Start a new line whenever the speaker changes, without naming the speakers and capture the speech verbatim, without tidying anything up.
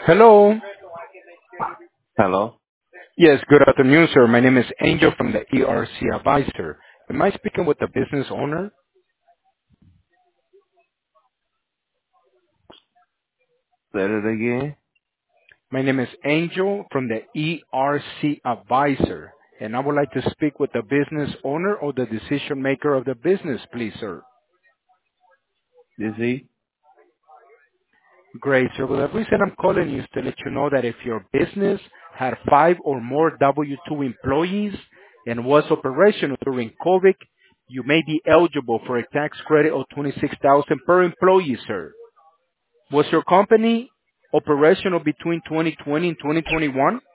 Hello.
Hello?
Yes, good afternoon, sir. My name is Angel from the E R C Advisor. Am I speaking with the business owner?
Say it again?
My name is Angel from the E R C Advisor, and I would like to speak with the business owner or the decision maker of the business, please, sir.
This he?
Great, sir. Well, the reason I'm calling you is to let you know that if your business had five or more W two employees and was operational during COVID, you may be eligible for a tax credit of twenty-six thousand dollars per employee, sir. Was your company operational between twenty twenty and twenty twenty-one?